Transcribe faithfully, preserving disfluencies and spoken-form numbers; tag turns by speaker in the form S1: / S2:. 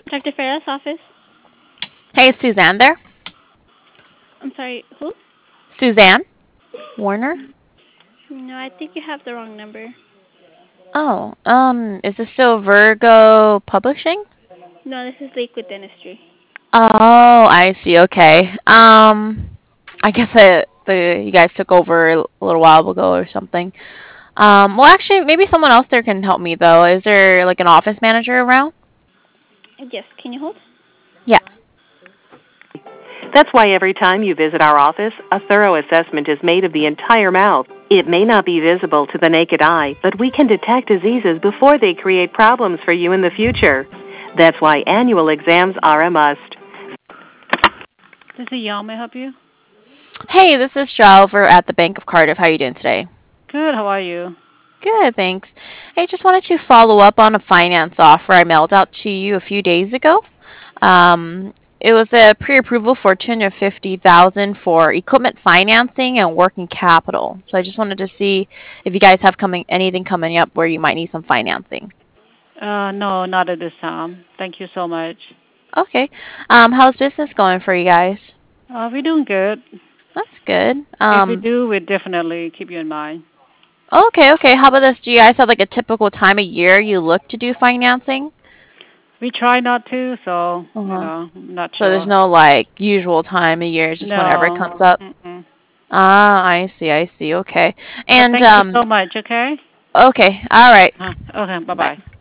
S1: Doctor Farah's office.
S2: Hey, is Suzanne there?
S1: I'm sorry, who?
S2: Suzanne Warner?
S1: No, I think you have the wrong number.
S2: Oh, um, is this still Virgo Publishing?
S1: No, this is Lakewood Dentistry.
S2: Oh, I see. Okay. Um, I guess I, the you guys took over a little while ago or something. Um, well, actually, maybe someone else there can help me though. Is there like an office manager around?
S1: Yes, can you hold?
S2: Yeah.
S3: That's why every time you visit our office, a thorough assessment is made of the entire mouth. It may not be visible to the naked eye, but we can detect diseases before they create problems for you in the future. That's why annual exams are a must.
S4: This is Yao. May I help you?
S2: Hey, this is Joe over at the Bank of Cardiff. How are you doing today?
S4: Good. How are you?
S2: Good, thanks. I just wanted to follow up on a finance offer I mailed out to you a few days ago. Um, it was a pre-approval for two hundred fifty thousand for equipment financing and working capital. So I just wanted to see if you guys have coming anything coming up where you might need some financing.
S4: Uh, no, not at this time. Thank you so much.
S2: Okay. Um, how's business going for you guys?
S4: Uh, we're doing good.
S2: That's good.
S4: If we
S2: Um,
S4: do, we definitely keep you in mind.
S2: okay, okay. How about this? Do you guys have like a typical time of year you look to do financing?
S4: We try not to, so you
S2: Uh-huh.
S4: know, I'm not
S2: So there's
S4: sure.
S2: no like usual time of year, it's just whenever it
S4: No.
S2: comes up.
S4: Mm-mm.
S2: Ah, I see, I see. Okay.
S4: But
S2: And
S4: thank you
S2: um
S4: so much. Okay.
S2: okay. All right.
S4: Uh, okay. Bye
S2: Bye.
S4: bye.